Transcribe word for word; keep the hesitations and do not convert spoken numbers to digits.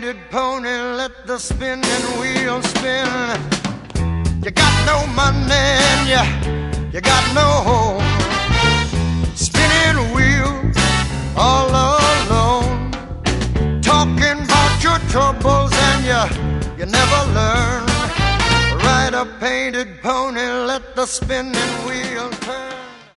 painted pony, let the spinning wheel spin. You got no money and you, you got no home. Spinning wheels all alone. Talking about your troubles and you, you never learn. Ride a painted pony, let the spinning wheel turn.